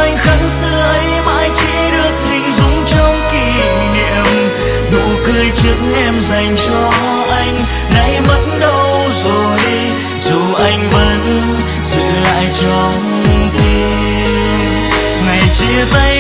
khoảnh khắc xưa ấy mãi chỉ được hình dung trong kỷ niệm. Nụ cười trước em dành cho anh nay mất đâu rồi, dù anh vẫn giữ lại trong tim. Ngày chia tay